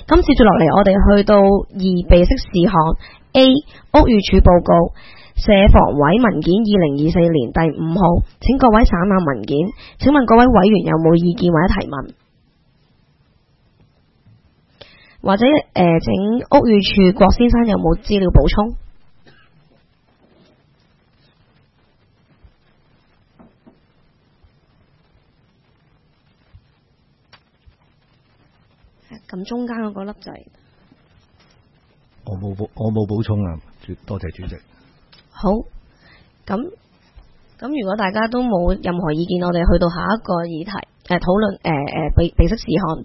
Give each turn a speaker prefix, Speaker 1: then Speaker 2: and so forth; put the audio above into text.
Speaker 1: 咁接住落嚟，我哋去到2備悉事項 A 屋宇署報告社房委文件2024年第5號，請各位省覽文件。請問各位委員有冇意見或者提問？或者請屋宇署郭先生有冇資料補充？咁中間嗰個粒就係
Speaker 2: 我冇補充啊，多謝主席。
Speaker 1: 好，咁如果大家都冇任何意見，我哋去到下一個議題，討論備悉事項